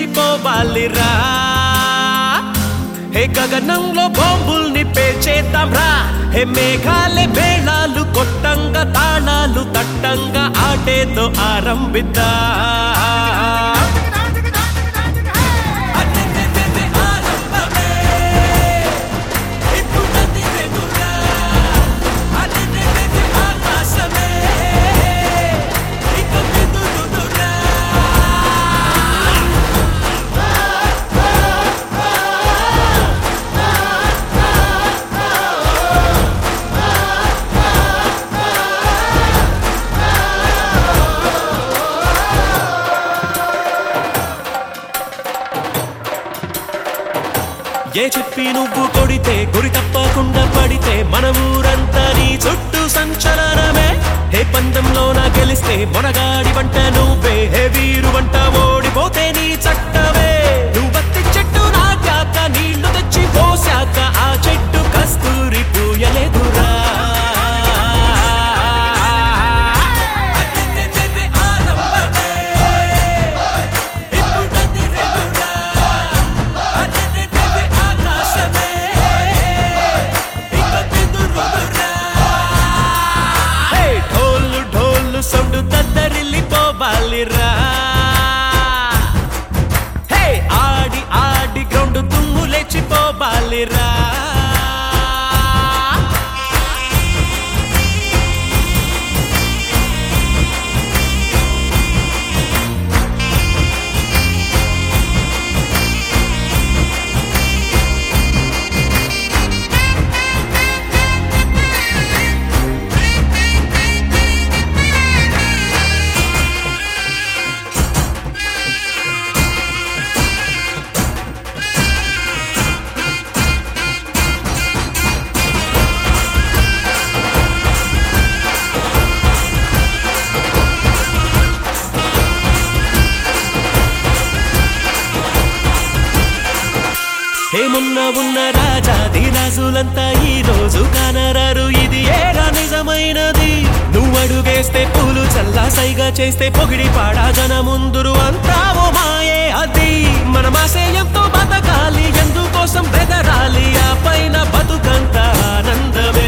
లేచిపోవాలిరా హే గగనంలో బాంబుల్ని పేల్చేద్దాం రా హే మేఘాలే మేళాలు కొట్టంగా తాళాలు తట్టంగా ఆటేదో ఆరంభిద్దా ఏ చెప్పి నువ్వు కొడితే గురి తప్పకుండా పడితే మన ఊరంతా నీ చుట్టూ సంచలనమే హే పందెంలో నా గెలిస్తే మొనగాడి వంట నువ్వే హే వీరు వంట ఓడిపోతే నీ చట్టమే నువ్వత్తి చెట్టు నాకాక నీళ్లు తెచ్చి పోసాక ఆ చెట్టు కస్తూరి పూయలేదురా సౌండ్ తద్దరిల్లిపోవాలిరా హే ఆడి ఆడి గ్రౌండ్ దుమ్ము లేచిపోవాలిరా ఏమున్నా ఉన్న రాజాది రాజులంతా ఈ రోజు కానరారు ఇది ఏరా నిజమైనది నువ్వు అడుగేస్తే పూలు చల్లా సైగా చేస్తే పొగిడి పాడా జన ముందురు అంతా ఓ మాయే అది మన మాసేయంతో బతకాలి ఎందుకోసం బెదరాలి ఆ పైన బతుకంత ఆనందమే